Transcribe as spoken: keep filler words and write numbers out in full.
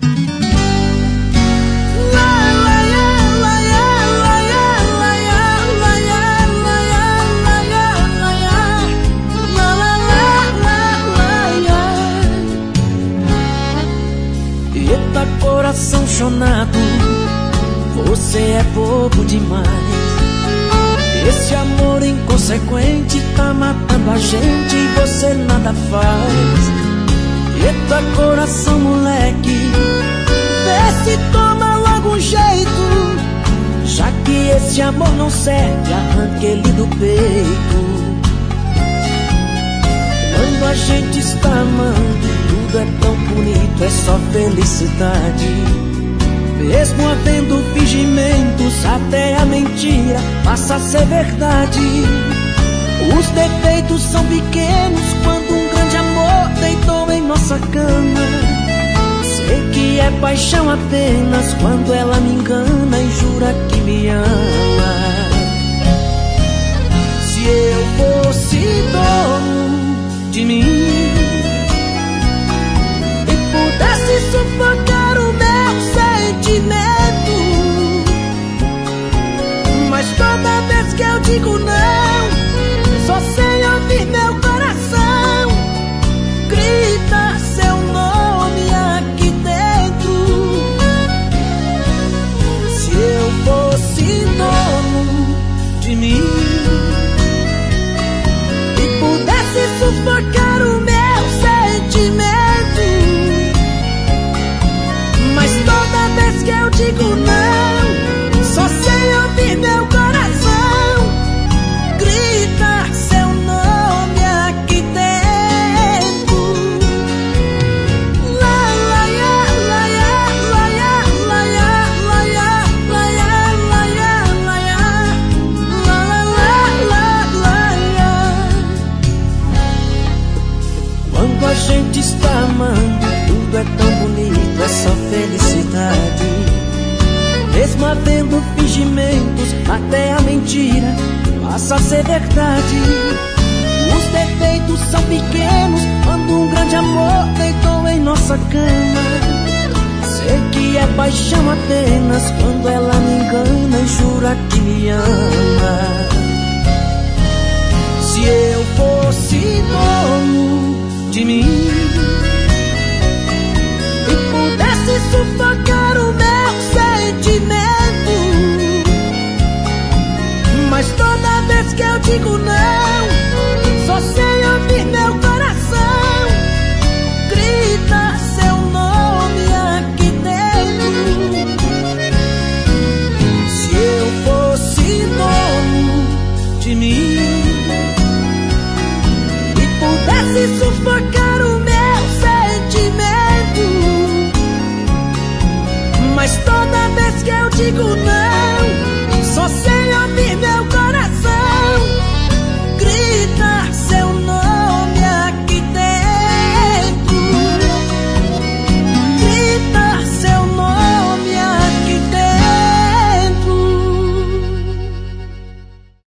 Eita, coração chonado, você é bobo demais. Esse amor inconsequente tá matando a gente e você nada faz. Eita, coração moleque, vê se toma logo um jeito. Já que esse amor não serve, arranque ele do peito. Quando a gente está amando, tudo é tão bonito, é só felicidade. Mesmo havendo fingimentos, até a mentira passa a ser verdade. Os defeitos são pequenos quando um grande amor deitou em nossa cama. Sei que é paixão apenas quando ela me engana e jura que me ama. Se eu fosse dono de mim e pudesse sufocar o meu sentimento, mas toda vez que eu digo não, só sei ouvir meu coração grita seu nome aqui dentro. Se eu fosse dono de mim e pudesse sufocar o meu sentimento, mas toda vez que eu digo não, só sei ouvir meu coração grita seu nome aqui dentro. La la ya, la ya, la ya, la ya, la ya, la ya, la ya, la ya, la la la la ya. Quando a gente está amando, tudo é tão bonito, é só felicidade. Mesmo havendo fingimentos, até a mentira passa a ser verdade. Os defeitos são pequenos quando um grande amor deitou em nossa cama. Sei que é paixão apenas quando ela me engana e jura que me ama. Se eu fosse dono de mim e pudesse sufocar o meu sentimento, mas toda vez que eu digo não, só sei ouvir meu coração grita seu nome aqui dentro. Se eu fosse dono de mim e pudesse sufocar o meu sentimento, mas toda vez que eu digo não,